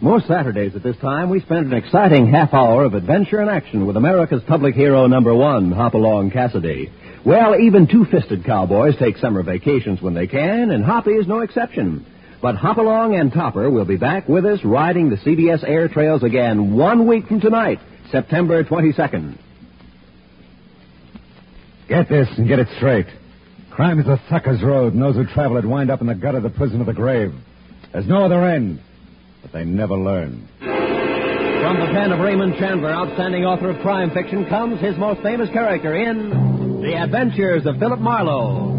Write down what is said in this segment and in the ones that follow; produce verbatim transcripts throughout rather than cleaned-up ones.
Most Saturdays at this time, we spend an exciting half hour of adventure and action with America's public hero number one, Hopalong Cassidy. Well, even two-fisted cowboys take summer vacations when they can, and Hoppy is no exception. But Hopalong and Topper will be back with us riding the C B S air trails again one week from tonight, September twenty-second. Get this and get it straight. Crime is a sucker's road, and those who travel it wind up in the gut of the prison of the grave. There's no other end, but they never learn. From the pen of Raymond Chandler, outstanding author of crime fiction, comes his most famous character in The Adventures of Philip Marlowe.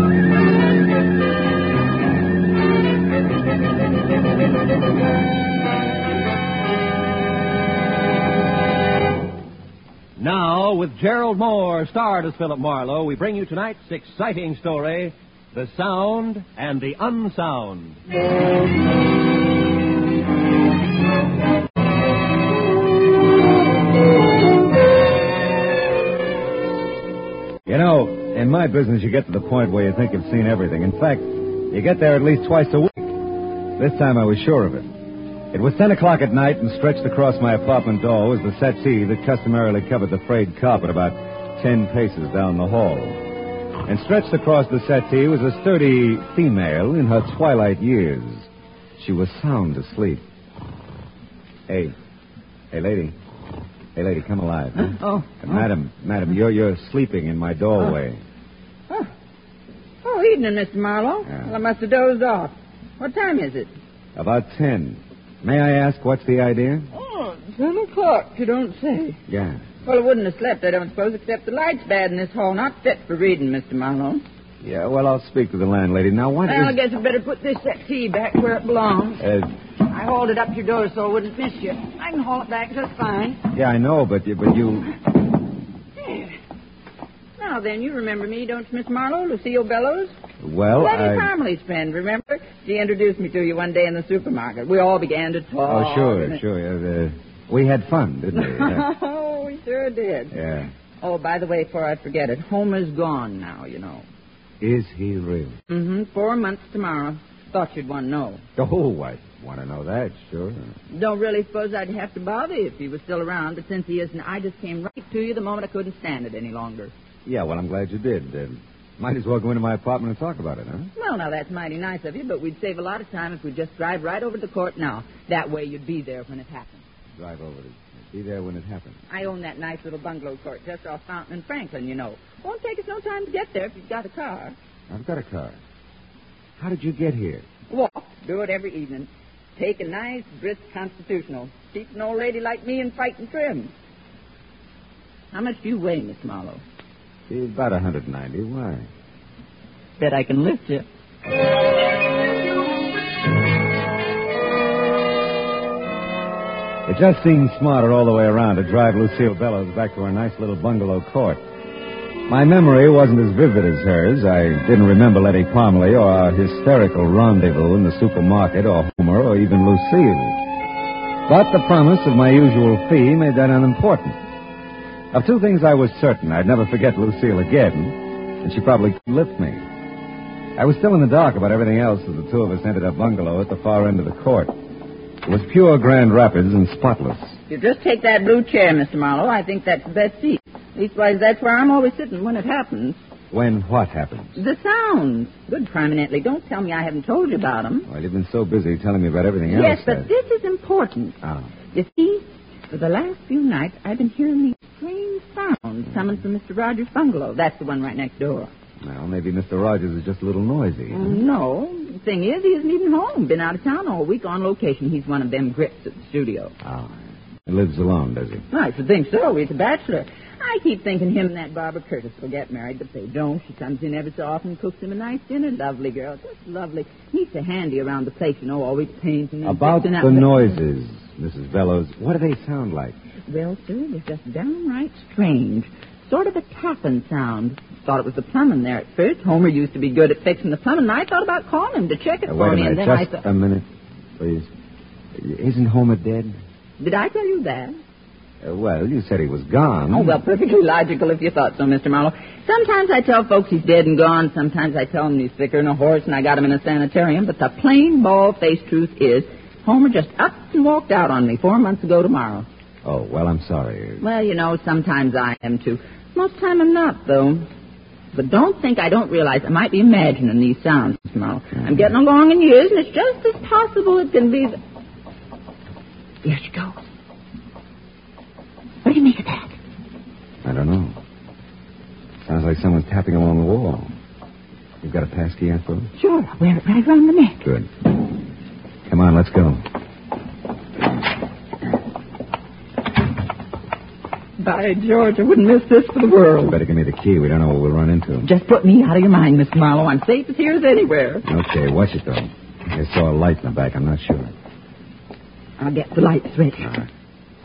Now, with Gerald Moore, starred as Philip Marlowe, we bring you tonight's exciting story, The Sound and the Unsound. You know, in my business, you get to the point where you think you've seen everything. In fact, you get there at least twice a week. This time I was sure of it. It was ten o'clock at night, and stretched across my apartment door was the settee that customarily covered the frayed carpet about ten paces down the hall. And stretched across the settee was a sturdy female in her twilight years. She was sound asleep. Hey, hey, lady. Hey, lady, come alive. Huh? Oh, uh, Madam, madam, you're you're sleeping in my doorway. Oh, oh evening, Mister Marlowe. Yeah. Well, I must have dozed off. What time is it? About ten. May I ask what's the idea? Oh, ten o'clock, you don't say. Yeah. Well, I wouldn't have slept, I don't suppose, except the light's bad in this hall. Not fit for reading, Mister Marlowe. Yeah, well, I'll speak to the landlady. Now, what well, is... I guess I'd better put this settee back where it belongs. Uh, I hauled it up to your door so I wouldn't miss you. I can haul it back just fine. yeah, I know, but you... But you... There. Now, then, you remember me, don't you, Miss Marlowe? Lucille Bellows? Well, Letty I... Parmley's friend, remember? She introduced me to you one day in the supermarket. We all began to talk. Oh, sure, and... sure. Yeah, the... We had fun, didn't we? Yeah. Oh, we sure did. Yeah. Oh, by the way, before I forget it, Homer's gone now, you know. Is he really? Mm-hmm. Four months tomorrow. Thought you'd want to know. Oh, I want to know that, sure. Don't really suppose I'd have to bother you if he was still around, but since he isn't, I just came right to you the moment I couldn't stand it any longer. Yeah, well, I'm glad you did. Uh, might as well go into my apartment and talk about it, huh? Well, now, that's mighty nice of you, but we'd save a lot of time if we'd just drive right over to the court now. That way you'd be there when it happens. Drive over to... Be there when it happens. I own that nice little bungalow court just off Fountain and Franklin, you know. Won't take us no time to get there if you've got a car. I've got a car. How did you get here? Walk. Do it every evening. Take a nice, brisk constitutional. Keep an old lady like me in fighting trim. How much do you weigh, Miss Marlowe? About one hundred ninety. Why? Bet I can lift you. It just seemed smarter all the way around to drive Lucille Bellows back to her nice little bungalow court. My memory wasn't as vivid as hers. I didn't remember Letty Parmley or our hysterical rendezvous in the supermarket or Homer or even Lucille. But the promise of my usual fee made that unimportant. Of two things I was certain. I'd never forget Lucille again, and she probably could lift me. I was still in the dark about everything else as the two of us entered our bungalow at the far end of the court. It was pure Grand Rapids and spotless. You just take that blue chair, Mister Marlowe. I think that's the best seat. Leastwise, that's where I'm always sitting when it happens. When what happens? The sounds. Good prominently. Don't tell me I haven't told you about them. Well, you've been so busy telling me about everything else. Yes, but that... this is important. Oh. You see, for the last few nights, I've been hearing these strange sounds coming from Mister Rogers' bungalow. That's the one right next door. Well, maybe Mister Rogers is just a little noisy. Huh? No. The thing is, he isn't even home. Been out of town all week on location. He's one of them grips at the studio. Oh. He lives alone, does he? I should think so. He's a bachelor. I keep thinking him and that Barbara Curtis will get married, but they don't. She comes in every so often and cooks him a nice dinner. Lovely girl. Just lovely. He's so handy around the place, you know, always painting. And About the noises, Missus Bellows, what do they sound like? Well, sir, they're just downright strange. Sort of a tapping sound. Thought it was the plumbing there at first. Homer used to be good at fixing the plumbing, and I thought about calling him to check it uh, for wait me. a minute, And then just I thought... a minute, please. Isn't Homer dead? Did I tell you that? Uh, well, you said he was gone. Oh, well, perfectly logical if you thought so, Mister Marlowe. Sometimes I tell folks he's dead and gone. Sometimes I tell them he's thicker than a horse and I got him in a sanitarium. But the plain, bald-faced truth is Homer just up and walked out on me four months ago tomorrow. Oh, well, I'm sorry. Well, you know, sometimes I am, too. Most time I'm not, though. But don't think I don't realize I might be imagining these sounds, Mister Marlowe. Mm-hmm. I'm getting along in years, and it's just as possible it can be... The... There she goes. What do you make of that? I don't know. Sounds like someone tapping along the wall. You've got a passkey, I suppose? Sure, I'll wear it right around the neck. Good. Come on, let's go. By George, I wouldn't miss this for the world. Better give me the key. We don't know what we'll run into. Just put me out of your mind, Mister Marlowe. I'm safe as here as anywhere. Okay, watch it, though. I saw a light in the back. I'm not sure. I'll get the lights ready. All right.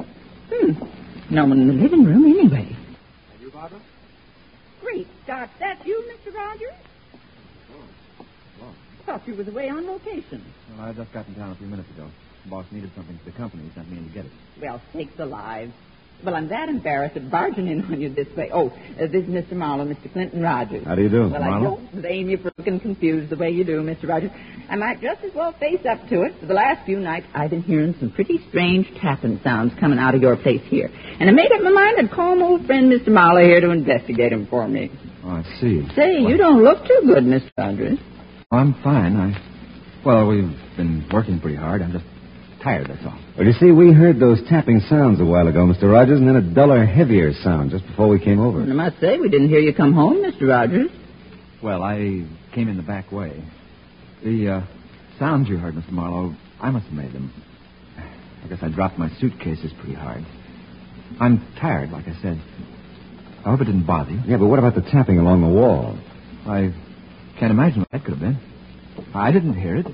Hmm. No one in the living room, anyway. Are you, Barbara? Great Scott, that's you, Mister Rogers? Oh. Well, Thought you was away on location. well, I just got in town a few minutes ago. The boss needed something for the company. He sent me in to get it. Well, sakes alive. Well, I'm that embarrassed at barging in on you this way. Oh, uh, this is Mister Marlowe, Mister Clinton Rogers. How do you do, Well, Marlowe? I don't blame you for looking confused the way you do, Mister Rogers. I might just as well face up to it. For the last few nights, I've been hearing some pretty strange tapping sounds coming out of your place here. And I made up my mind I'd call my old friend Mister Marlowe here to investigate them for me. Oh, I see. Say, Well, you don't look too good, Mister Rogers. I'm fine. I... Well, we've been working pretty hard. I'm just tired, that's all. Well, you see, we heard those tapping sounds a while ago, Mister Rogers, and then a duller, heavier sound just before we came over. And I must say, we didn't hear you come home, Mister Rogers. Well, I came in the back way. The uh, sounds you heard, Mister Marlowe, I must have made them. I guess I dropped my suitcases pretty hard. I'm tired, like I said. I hope it didn't bother you. Yeah, but what about the tapping along the wall? I can't imagine what that could have been. I didn't hear it.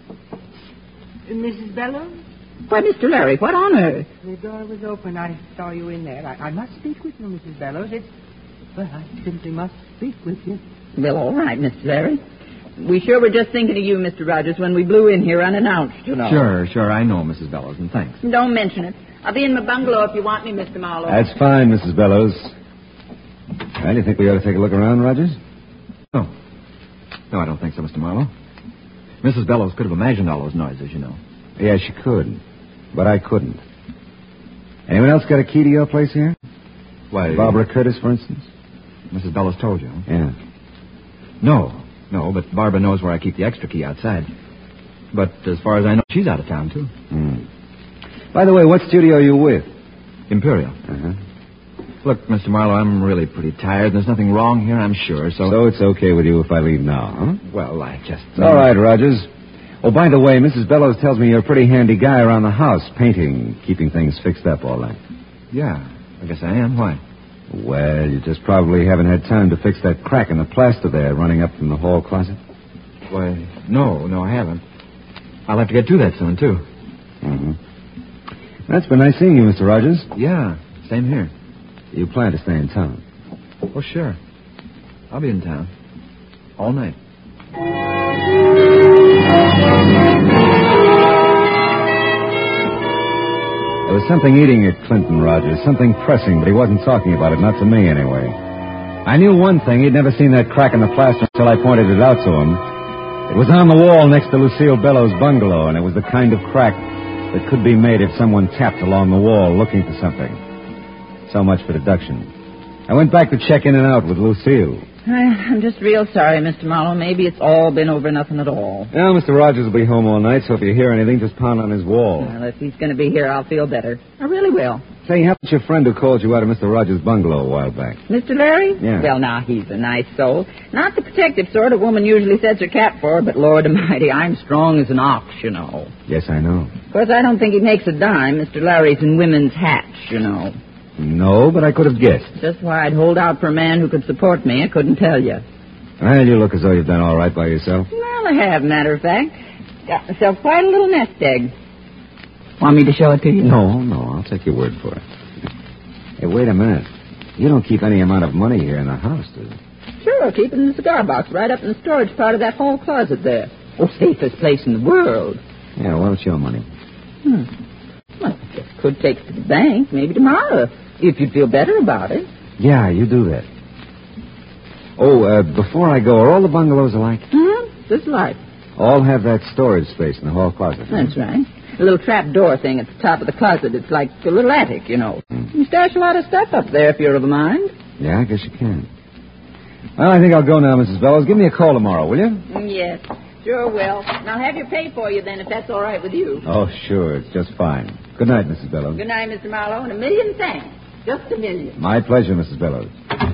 Missus Bellows? Why, Mister Larry, what on earth? The door was open. I saw you in there. I, I must speak with you, Missus Bellows. It's... Well, I simply must speak with you. Well, all right, Mister Larry. We sure were just thinking of you, Mister Rogers, when we blew in here unannounced, you know. Sure, sure, I know, Missus Bellows, and thanks. Don't mention it. I'll be in my bungalow if you want me, Mister Marlowe. That's fine, Missus Bellows. Well, you think we ought to take a look around, Rogers? No. No, I don't think so, Mister Marlowe. Missus Bellows could have imagined all those noises, you know. Yeah, she could. But I couldn't. Anyone else got a key to your place here? Why... Barbara Curtis, for instance? Missus Bellows told you, huh? Yeah. No, no, but Barbara knows where I keep the extra key outside. But as far as I know, she's out of town, too. Hmm. By the way, what studio are you with? Imperial. Uh-huh. Look, Mister Marlowe, I'm really pretty tired. There's nothing wrong here, I'm sure, so... So it's okay with you if I leave now, huh? Well, I just... All right, Rogers. Oh, by the way, Missus Bellows tells me you're a pretty handy guy around the house, painting, keeping things fixed up all right. Yeah, I guess I am. Why? Well, you just probably haven't had time to fix that crack in the plaster there running up from the hall closet. Why, no, no, I haven't. I'll have to get to that soon, too. Mm-hmm. That's been nice seeing you, Mister Rogers. Yeah, same here. You plan to stay in town? Oh, sure. I'll be in town. All night. There was something eating at Clinton, Rogers, something pressing, but he wasn't talking about it, not to me anyway. I knew one thing, he'd never seen that crack in the plaster until I pointed it out to him. It was on the wall next to Lucille Bellows' bungalow, and it was the kind of crack that could be made if someone tapped along the wall looking for something. So much for deduction. I went back to check in and out with Lucille. I'm just real sorry, Mister Marlowe. Maybe it's all been over nothing at all. Now, Mister Rogers will be home all night, so if you hear anything, just pound on his wall. Well, if he's going to be here, I'll feel better. I really will. Say, how about your friend who called you out of Mister Rogers' bungalow a while back? Mister Larry? Yeah. Well, now, he's a nice soul. Not the protective sort a woman usually sets her cap for, but Lord Almighty, I'm strong as an ox, you know. Yes, I know. Of course, I don't think he makes a dime. Mister Larry's in women's hats, you know. No, but I could have guessed. Just why I'd hold out for a man who could support me, I couldn't tell you. Well, you look as though you've done all right by yourself. Well, I have, matter of fact. Got myself quite a little nest egg. Want me to show it to you? No, no, I'll take your word for it. Hey, wait a minute. You don't keep any amount of money here in the house, do you? Sure, I'll keep it in the cigar box right up in the storage part of that hall closet there. Oh, safest place in the world. Yeah, well, it's your money. Hmm. Well, I just could take it to the bank, maybe tomorrow, if you'd feel better about it. Yeah, you do that. Oh, uh, before I go, are all the bungalows alike? Hmm? Just like. All have that storage space in the hall closet. huh? That's right. A little trap door thing at the top of the closet. It's like a little attic, you know. Hmm. You stash a lot of stuff up there if you're of a mind. Yeah, I guess you can. Well, I think I'll go now, Missus Bellows. Give me a call tomorrow, will you? Yes, sure will. And I'll have you paid for you then if that's all right with you. Oh, sure. It's just fine. Good night, Missus Bellows. Good night, Mister Marlowe, and a million thanks. Just a million. My pleasure, Missus Bellows.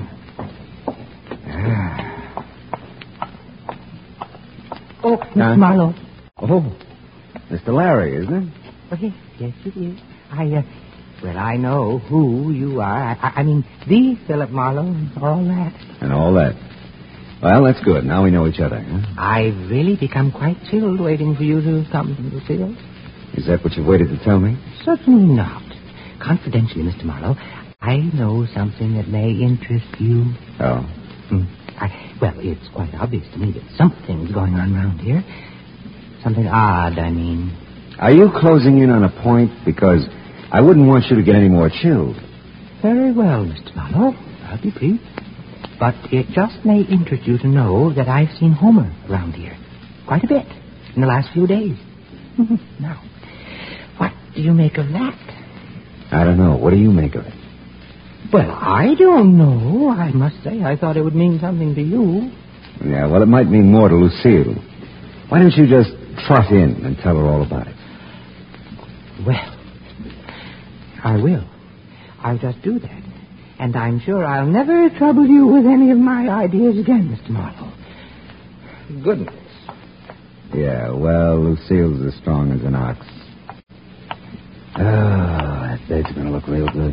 Oh, Mister Huh? Marlowe. Oh, Mister Larry, isn't it? Oh, yes, yes, it is. I, uh, well, I know who you are. I, I, I mean, the Philip Marlowe and all that. And all that. Well, that's good. Now we know each other, huh? I've really become quite chilled waiting for you to come to the field. Is that what you waited to tell me? Certainly not. Confidentially, Mister Marlowe, I know something that may interest you. Oh. Hmm. I, well, it's quite obvious to me that something's going on around here. Something odd, I mean. Are you closing in on a point? Because I wouldn't want you to get any more chilled. Very well, Mister Marlowe. I'll be brief. But it just may interest you to know that I've seen Homer around here. Quite a bit. In the last few days. Now, what do you make of that? I don't know. What do you make of it? Well, I don't know. I must say, I thought it would mean something to you. Yeah, well, it might mean more to Lucille. Why don't you just trot in and tell her all about it? Well, I will. I'll just do that. And I'm sure I'll never trouble you with any of my ideas again, Mister Marlowe. Goodness. Yeah, well, Lucille's as strong as an ox. Oh, that bed's going to look real good.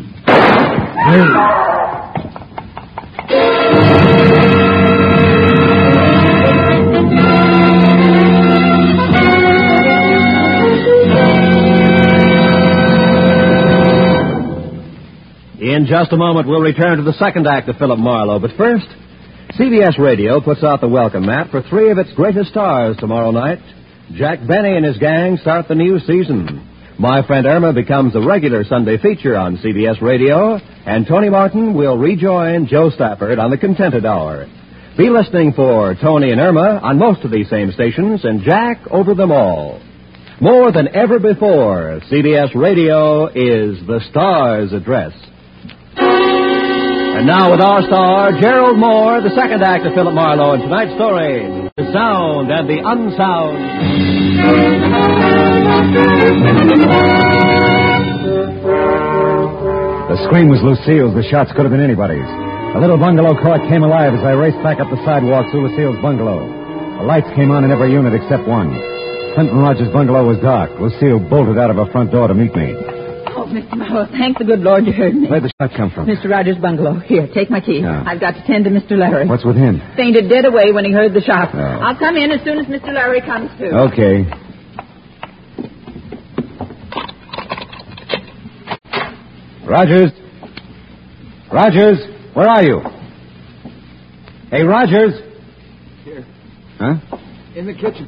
In just a moment, we'll return to the second act of Philip Marlowe. But first, C B S Radio puts out the welcome mat for three of its greatest stars tomorrow night. Jack Benny and his gang start the new season. My Friend Irma becomes a regular Sunday feature on C B S Radio, and Tony Martin will rejoin Joe Stafford on the Contented Hour. Be listening for Tony and Irma on most of these same stations, and Jack over them all. More than ever before, C B S Radio is the star's address. And now with our star, Gerald Moore, the second act of Philip Marlowe, and tonight's story, The Sound and the Unsound. The scream was Lucille's. The shots could have been anybody's. The little bungalow court came alive as I raced back up the sidewalk to Lucille's bungalow. The lights came on in every unit except one. Clinton Rogers' bungalow was dark. Lucille bolted out of her front door to meet me. Oh, Mister Marlowe, thank the good Lord you heard me. Where'd the shot come from? Mister Rogers' bungalow. Here, take my key. Yeah. I've got to tend to Mister Larry. What's with him? Fainted dead away when he heard the shot. Oh. I'll come in as soon as Mister Larry comes to. Okay. Rogers? Rogers, where are you? Hey, Rogers? Here. Huh? In the kitchen.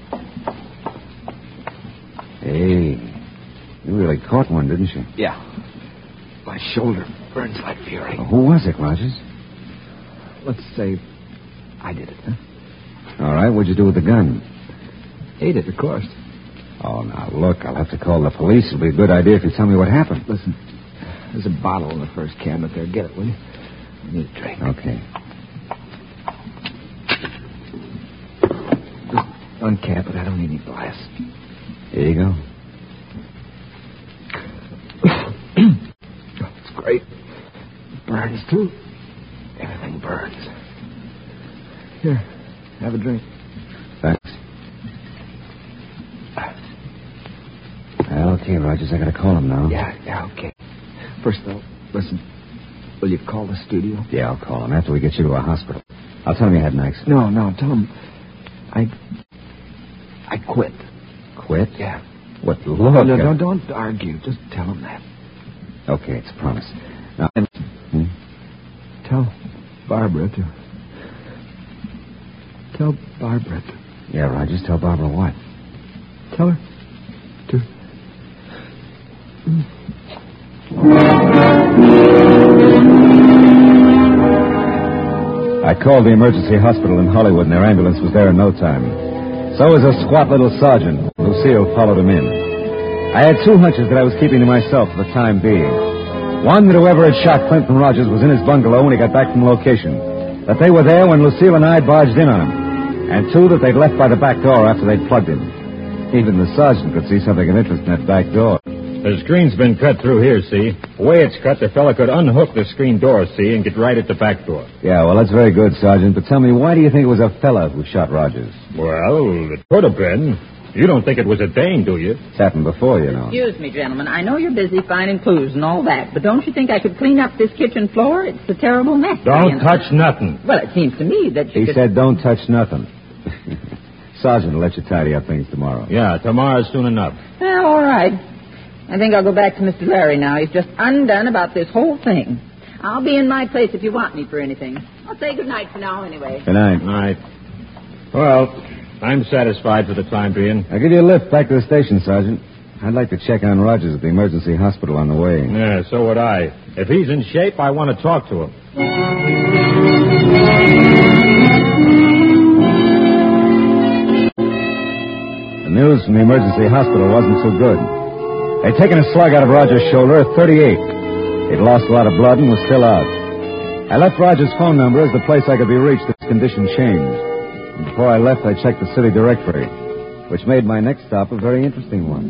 Hey, you really caught one, didn't you? Yeah. My shoulder burns like fury. Oh, who was it, Rogers? Let's say I did it, huh? All right, what'd you do with the gun? Ate it, of course. Oh, now, look, I'll have to call the police. It'll be a good idea if you tell me what happened. Listen, there's a bottle in the first cabinet there. Get it, will you? I need a drink. Okay. Just uncap it. I don't need any glass. Here you go. Oh, it's great. It burns, too. Everything burns. Here, have a drink. Thanks. Well, okay, Rogers, I gotta call him now. Yeah, yeah, okay. First, though, listen. Will you call the studio? Yeah, I'll call him after we get you to a hospital. I'll tell him you had an accident. No, no, tell him I... I quit. Quit? Yeah. What, look... No, no, uh, no, don't argue. Just tell him that. Okay, it's a promise. Now, And hmm? tell Barbara to... Tell Barbara to... Yeah, Rogers, tell Barbara what? Tell her to... I called the emergency hospital in Hollywood, and their ambulance was there in no time. So was a squat little sergeant. Lucille followed him in. I had two hunches that I was keeping to myself for the time being. One, that whoever had shot Clinton Rogers was in his bungalow when he got back from location. That they were there when Lucille and I barged in on him. And two, that they'd left by the back door after they'd plugged him. Even the sergeant could see something of interest in that back door. The screen's been cut through here, see? The way it's cut, the fella could unhook the screen door, see, and get right at the back door. Yeah, well, that's very good, Sergeant. But tell me, why do you think it was a fella who shot Rogers? Well, it could have been. You don't think it was a dame, do you? It's happened before, you know. Excuse me, gentlemen. I know you're busy finding clues and all that, but don't you think I could clean up this kitchen floor? It's a terrible mess. Don't touch nothing. Well, it seems to me that you He could... said don't touch nothing. Sergeant will let you tidy up things tomorrow. Yeah, tomorrow's soon enough. Well, all right. I think I'll go back to Mister Larry now. He's just undone about this whole thing. I'll be in my place if you want me for anything. I'll say good night for now anyway. Good night. Good night. Well, I'm satisfied for the time being. I'll give you a lift back to the station, Sergeant. I'd like to check on Rogers at the emergency hospital on the way. Yeah, so would I. If he's in shape, I want to talk to him. The news from the emergency hospital wasn't so good. They'd taken a slug out of Rogers' shoulder at thirty-eight. He'd lost a lot of blood and was still out. I left Rogers' phone number as the place I could be reached if his condition changed. And before I left, I checked the city directory, which made my next stop a very interesting one.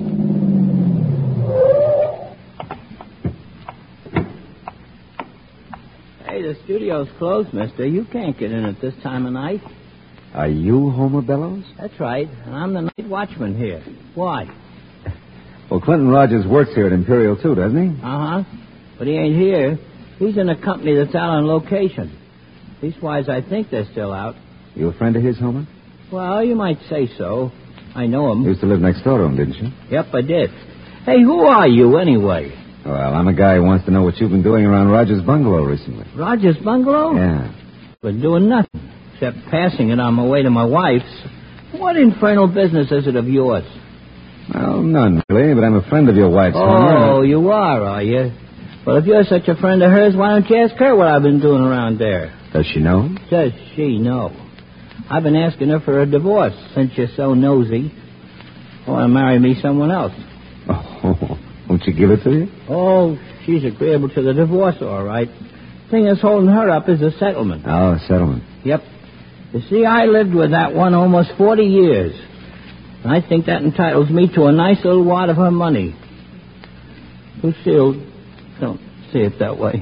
Hey, the studio's closed, mister. You can't get in at this time of night. Are you Homer Bellows? That's right. And I'm the night watchman here. Why? Well, Clinton Rogers works here at Imperial, too, doesn't he? Uh-huh. But he ain't here. He's in a company that's out on location. Leastwise, I think they're still out. You a friend of his, Homer? Well, you might say so. I know him. You used to live next door to him, didn't you? Yep, I did. Hey, who are you, anyway? Well, I'm a guy who wants to know what you've been doing around Rogers' bungalow recently. Rogers' bungalow? Yeah. Been doing nothing, except passing it on my way to my wife's. What infernal business is it of yours? Well, none, really, but I'm a friend of your wife's, Oh, Homer. you are, are you? Well, if you're such a friend of hers, why don't you ask her what I've been doing around there? Does she know? Does she know? I've been asking her for a divorce since you're so nosy. Want to marry me someone else. Oh, won't you give it to you? Oh, she's agreeable to the divorce, all right. Thing that's holding her up is the settlement. Oh, settlement. Yep. You see, I lived with that one almost forty years. I think that entitles me to a nice little wad of her money. Lucille, don't see it that way.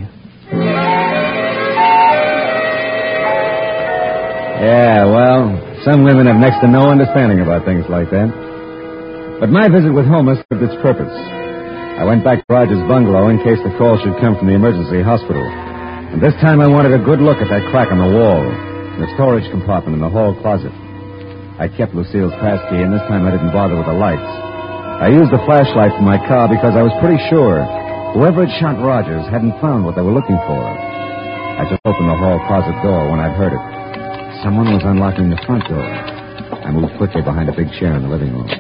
Yeah, well, some women have next to no understanding about things like that. But my visit with Homer served its purpose. I went back to Rogers' bungalow in case the call should come from the emergency hospital. And this time I wanted a good look at that crack on the wall, the storage compartment in the hall closet. I kept Lucille's passkey, and this time I didn't bother with the lights. I used the flashlight from my car because I was pretty sure whoever had shot Rogers hadn't found what they were looking for. I just opened the hall closet door when I heard it. Someone was unlocking the front door. I moved quickly behind a big chair in the living room.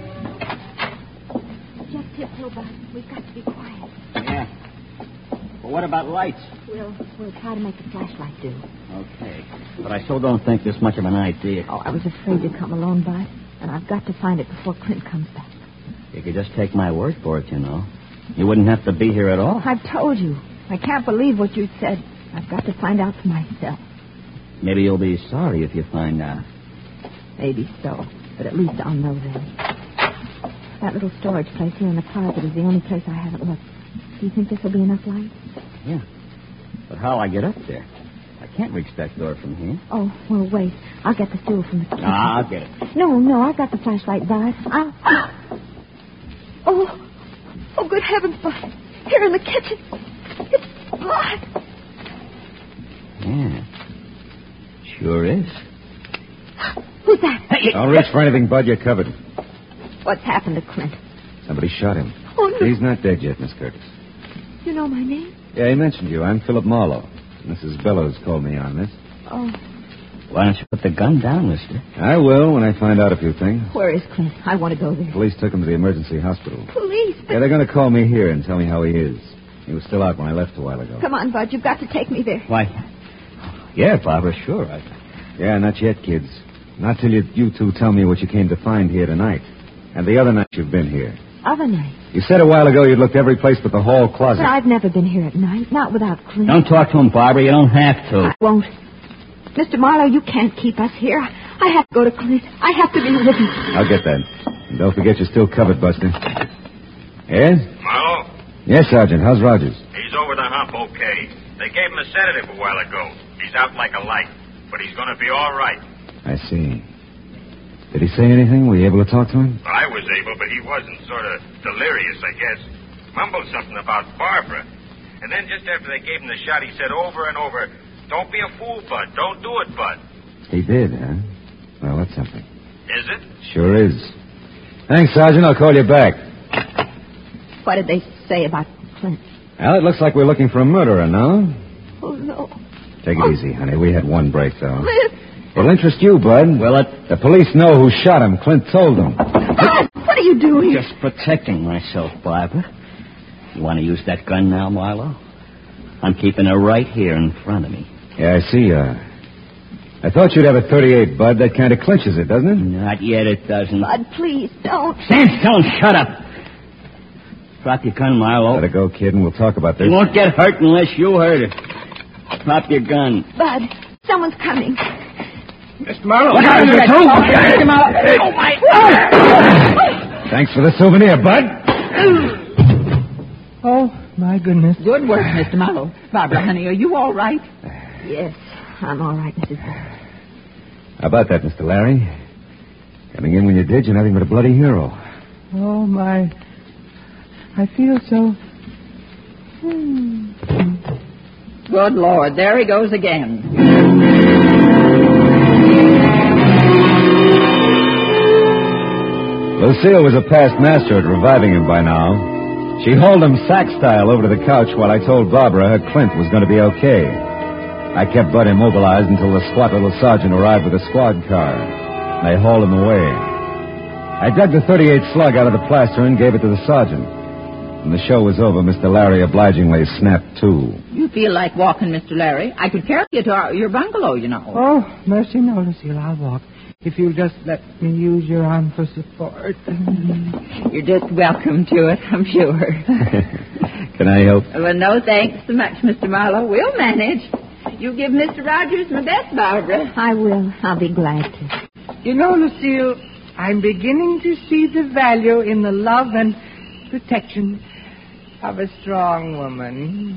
Just tiptoe back. We've got to be quiet. Yeah. Well, what about lights? We'll, we'll try to make the flashlight do. Okay. But I still don't think this much of an idea. Oh, I was afraid you'd come alone, Bud. And I've got to find it before Clint comes back. You could just take my word for it, you know. You wouldn't have to be here at all. I've told you. I can't believe what you said. I've got to find out for myself. Maybe you'll be sorry if you find out. Maybe so. But at least I'll know then. That little storage place here in the closet is the only place I haven't looked. Do you think this will be enough light? Yeah. But how'll I get up there? I can't reach that door from here. Oh, well, wait. I'll get the stool from the kitchen. Ah, I'll get it. No, no, I've got the flashlight, Bud. I'll... Oh, oh, good heavens, Bud. Here in the kitchen. It's blood. Yeah. Sure is. Who's that? Don't reach for anything, Bud. You're covered. What's happened to Clint? Somebody shot him. Oh, no. He's not dead yet, Miss Curtis. You know my name? Yeah, he mentioned you. I'm Philip Marlowe. Missus Bellows called me on this. Oh, Why don't you put the gun down, mister? I will when I find out a few things. where is Clint? I want to go there. Police took him to the emergency hospital. Police? Yeah, they're going to call me here and tell me how he is. He was still out when I left a while ago. Come on, Bud. You've got to take me there. Why, yeah, Barbara, sure. I... Yeah, not yet, kids. Not till you, you two tell me what you came to find here tonight. And the other night you've been here. Other night. You said a while ago you'd looked every place but the hall closet. But I've never been here at night, not without Clint. Don't talk to him, Barbara. You don't have to. I won't. Mister Marlowe, you can't keep us here. I have to go to Clint. I have to be with him. I'll get that. And don't forget you're still covered, Buster. Yes? Marlowe? Yes, Sergeant. How's Rogers? He's over the hump okay. They gave him a sedative a while ago. He's out like a light. But he's going to be all right. I see. Did he say anything? Were you able to talk to him? I was able, but he wasn't sort of delirious, I guess. Mumbled something about Barbara. And then just after they gave him the shot, he said over and over, "Don't be a fool, Bud. Don't do it, Bud." He did, huh? Well, that's something. Is it? Sure is. Thanks, Sergeant. I'll call you back. What did they say about Clint? Well, it looks like we're looking for a murderer, no? Oh, no. Take it easy, honey. We had one break, though. Clint! It'll interest you, Bud. Will it? The police know who shot him. Clint told them. Bud, what are you doing? Just protecting myself, Barbara. You want to use that gun now, Marlowe? I'm keeping it right here in front of me. Yeah, I see. Uh, I thought you'd have a thirty-eight, Bud. That kind of clinches it, doesn't it? Not yet, it doesn't. Bud, please, don't. Stand still and shut up. Drop your gun, Marlowe. Let it go, kid, and we'll talk about this. You won't get hurt unless you hurt it. Drop your gun. Bud, someone's coming. Mister Marlowe. Look out, you two! Get him out. Oh, my... Thanks for the souvenir, Bud. Oh, my goodness. Good work, Mister Marlowe. Barbara, honey, are you all right? Yes, I'm all right, Missus Bud. How about that, Mister Larry? Coming in when you did, you're nothing but a bloody hero. Oh, my. I feel so... Hmm. Good Lord, there he goes again. Lucille was a past master at reviving him by now. She hauled him sack-style over to the couch while I told Barbara her Clint was going to be okay. I kept Bud immobilized until the squat little sergeant arrived with a squad car. They hauled him away. I dug the thirty-eight slug out of the plaster and gave it to the sergeant. When the show was over, Mister Larry obligingly snapped to. You feel like walking, Mister Larry? I could carry you to our, your bungalow, you know. Oh, mercy, no, Lucille, I'll walk. If you'll just let me use your arm for support. You're just welcome to it, I'm sure. Can I help? Well, no, thanks so much, Mister Marlowe. We'll manage. You give Mister Rogers my best, Barbara. I will. I'll be glad to. You know, Lucille, I'm beginning to see the value in the love and protection of a strong woman.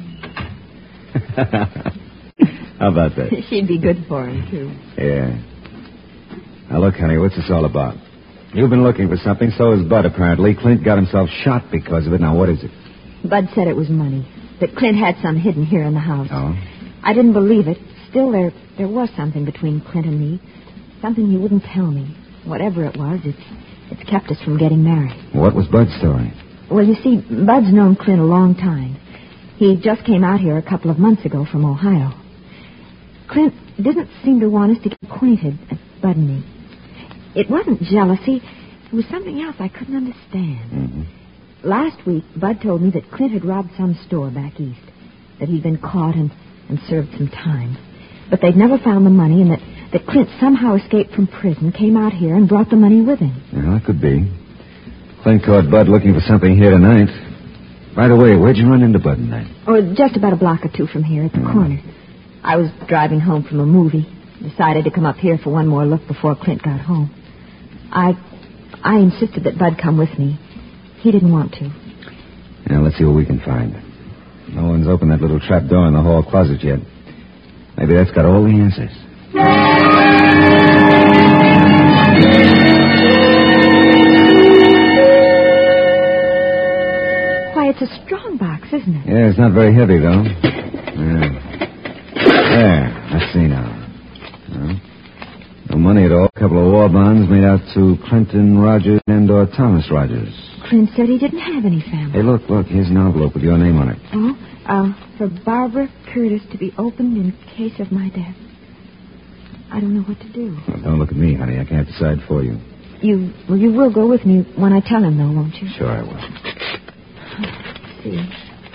How about that? She'd be good for him, too. Yeah. Now, look, honey, what's this all about? You've been looking for something, so has Bud, apparently. Clint got himself shot because of it. Now, what is it? Bud said it was money, that Clint had some hidden here in the house. Oh? I didn't believe it. Still, there there was something between Clint and me. Something he wouldn't tell me. Whatever it was, it's, it's kept us from getting married. What was Bud's story? Well, you see, Bud's known Clint a long time. He just came out here a couple of months ago from Ohio. Clint didn't seem to want us to get acquainted, Bud and me. It wasn't jealousy. It was something else I couldn't understand. Mm-hmm. Last week, Bud told me that Clint had robbed some store back east, that he'd been caught and, and served some time. But they'd never found the money, and that, that Clint somehow escaped from prison, came out here, and brought the money with him. Yeah, that could be. Clint caught Bud looking for something here tonight. By the way, where'd you run into Bud tonight? Oh, just about a block or two from here at the mm. corner. I was driving home from a movie. Decided to come up here for one more look before Clint got home. I I insisted that Bud come with me. He didn't want to. Now, let's see what we can find. No one's opened that little trap door in the hall closet yet. Maybe that's got all the answers. Why, it's a strong box, isn't it? Yeah, it's not very heavy, though. Yeah. There, I see now. Well, no money at all. A couple of war bonds made out to Clinton Rogers and or Thomas Rogers. Clint said he didn't have any family. Hey, look, look. Here's an envelope with your name on it. Oh? Uh, for Barbara Curtis to be opened in case of my death. I don't know what to do. Well, don't look at me, honey. I can't decide for you. You, well, you will go with me when I tell him, though, won't you? Sure I will. Let's see.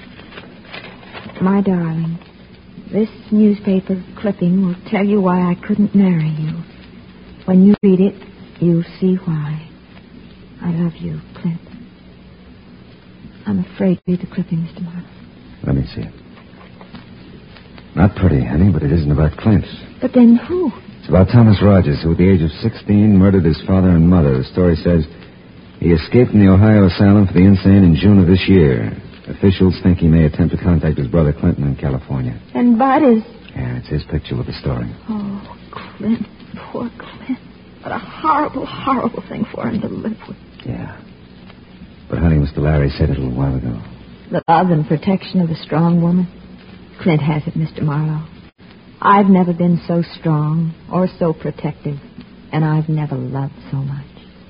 My darling, this newspaper clipping will tell you why I couldn't marry you. When you read it, you'll see why. I love you, Clint. I'm afraid to read the clipping, Mister Marlowe. Let me see it. Not pretty, honey, but it isn't about Clint. But then who? It's about Thomas Rogers, who at the age of sixteen murdered his father and mother. The story says he escaped from the Ohio asylum for the insane in June of this year. Officials think he may attempt to contact his brother Clinton in California. And Bud is... Yeah, it's his picture with the story. Oh, Clint. Poor Clint. What a horrible, horrible thing for him to live with. Yeah. But, honey, Mister Larry said it a little while ago. The love and protection of a strong woman. Clint has it, Mister Marlowe. I've never been so strong or so protective, and I've never loved so much.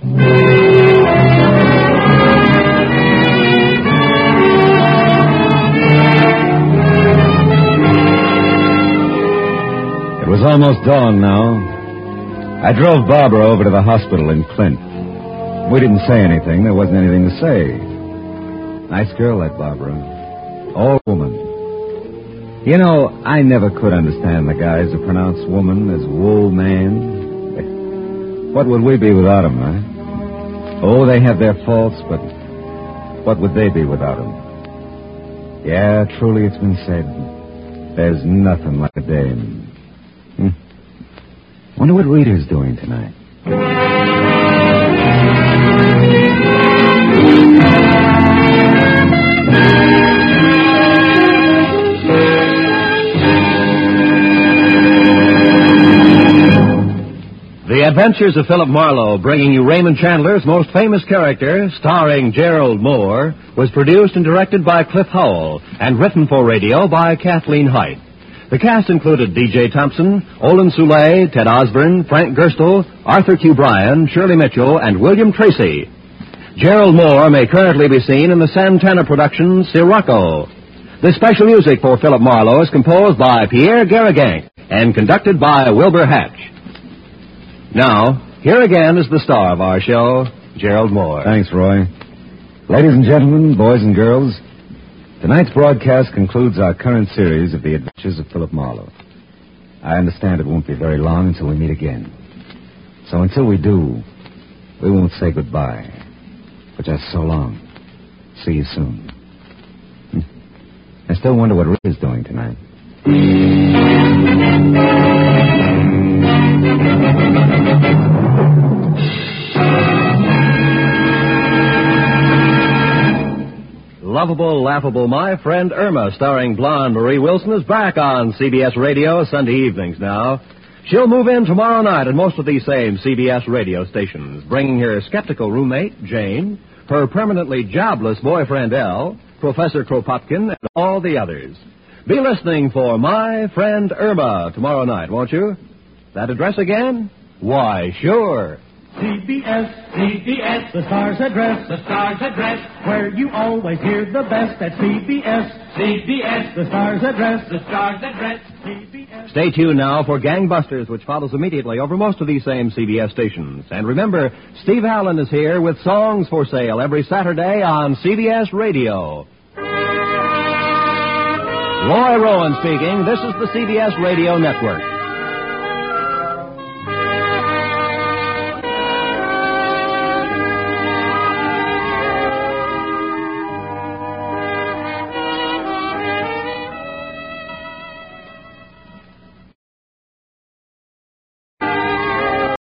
It was almost dawn now. I drove Barbara over to the hospital in Clint. We didn't say anything. There wasn't anything to say. Nice girl, that Barbara. All woman. You know, I never could understand the guys who pronounce woman as wool man. What would we be without them, huh? Oh, they have their faults, but what would they be without them? Yeah, truly it's been said. There's nothing like a dame. Hmm. Wonder what Rita's doing tonight. The Adventures of Philip Marlowe, bringing you Raymond Chandler's most famous character, starring Gerald Moore, was produced and directed by Cliff Howell and written for radio by Kathleen Height. The cast included D J Thompson, Olin Soule, Ted Osborne, Frank Gerstle, Arthur Q. Bryan, Shirley Mitchell, and William Tracy. Gerald Moore may currently be seen in the Santana production Sirocco. The special music for Philip Marlowe is composed by Pierre Garrigank and conducted by Wilbur Hatch. Now, here again is the star of our show, Gerald Moore. Thanks, Roy. Ladies and gentlemen, boys and girls, tonight's broadcast concludes our current series of The Adventures of Philip Marlowe. I understand it won't be very long until we meet again. So until we do, we won't say goodbye. For just so long. See you soon. Hm. I still wonder what Rita's doing tonight. Lovable, laughable My Friend Irma, starring blonde Marie Wilson, is back on C B S Radio Sunday evenings now. She'll move in tomorrow night at most of these same C B S radio stations, bringing her skeptical roommate, Jane, her permanently jobless boyfriend, Al, Professor Kropotkin, and all the others. Be listening for My Friend Irma tomorrow night, won't you? That address again? Why, sure. C B S, C B S, the star's address, the star's address, where you always hear the best at C B S, C B S, the star's address, the star's address, C B S. Stay tuned now for Gangbusters, which follows immediately over most of these same C B S stations. And remember, Steve Allen is here with songs for sale every Saturday on C B S Radio. Roy Rowan speaking. This is the C B S Radio Network.